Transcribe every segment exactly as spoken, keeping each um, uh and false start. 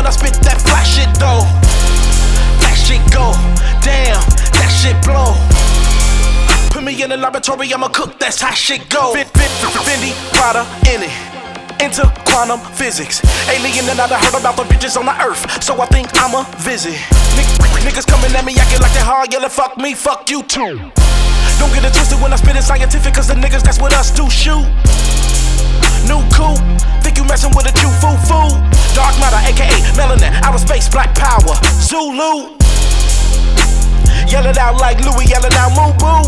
I spit that fly shit though. That shit go, damn, that shit blow. Put me in the laboratory, I'ma cook, that's how shit go. Fit, fit, Fendi, Prada, in it. Into quantum physics. Alien and I done heard about the bitches on the earth, so I think I'ma visit. N- niggas coming at me acting like they hard, yelling fuck me, fuck you too. Don't get it twisted when I spit it scientific, cause the niggas that's with us do shoot. New cool, think you messin' with a Jew, foo foo. Dark matter, aka melanin, outer space, black power, Zulu. Yell it out like Louis, yell it out Moo Boo.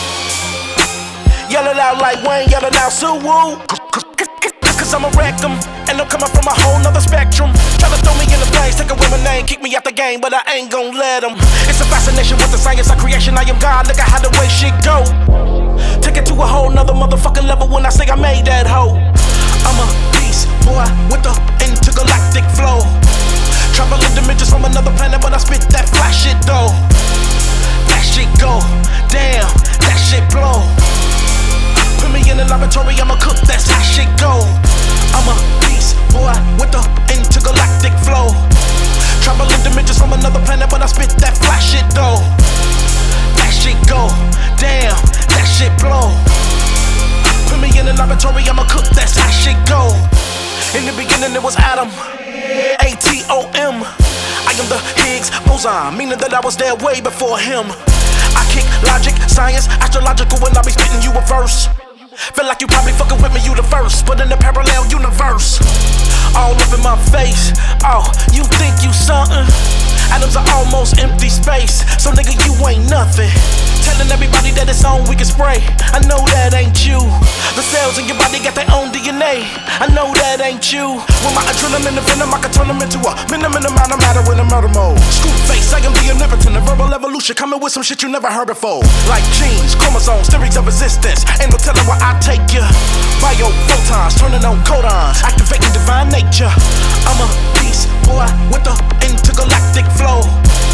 Yell it out like Wayne, yell it out Suwoo. Cause I'ma wreck them, and I'm coming from a whole nother spectrum. Tryna throw me in the flames, take away my name, kick me out the game, but I ain't gon' let them. It's a fascination with the science of creation, I am God, look at how the way shit go. Take it to a whole nother motherfucking level when I say I made that hoe. I'm a beast, boy, with the intergalactic flow. Traveling dimensions from another planet, but I spit that fly shit though. That shit go, damn, that shit blow. Put me in the laboratory, I'ma cook, that's how shit go. I'm a beast, boy, with the intergalactic flow. Traveling dimensions from another planet, but I spit that fly shit though. That shit go, damn, that shit blow. Put me in the laboratory, I'ma cook, that's how shit go. In the beginning it was Adam, A T O M. I am the Higgs boson, meaning that I was there way before him. I kick logic, science, astrological when I be spitting you a verse. Feel like you probably fucking with me, you the first, but in the parallel universe. All up in my face, oh, you think you something? Atoms are almost empty space, so nigga you ain't nothing. Telling everybody that it's on, we can spray. I know that ain't you. The cells in your body got their own D N A. I know that ain't you. With my adrenaline and venom, I can turn them into a minimum amount of matter in a murder mode. Scoop face, I am the omnipotent, a verbal evolution, coming with some shit you never heard before. Like genes, chromosomes, theories of resistance. Ain't no telling where I take you. Bio photons, turning on codons, activating divine nature. I'm a beast, boy, with the intergalactic flow.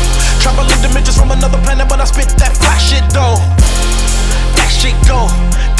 Traveling dimensions from another planet, but I spit that fly shit though. That shit go,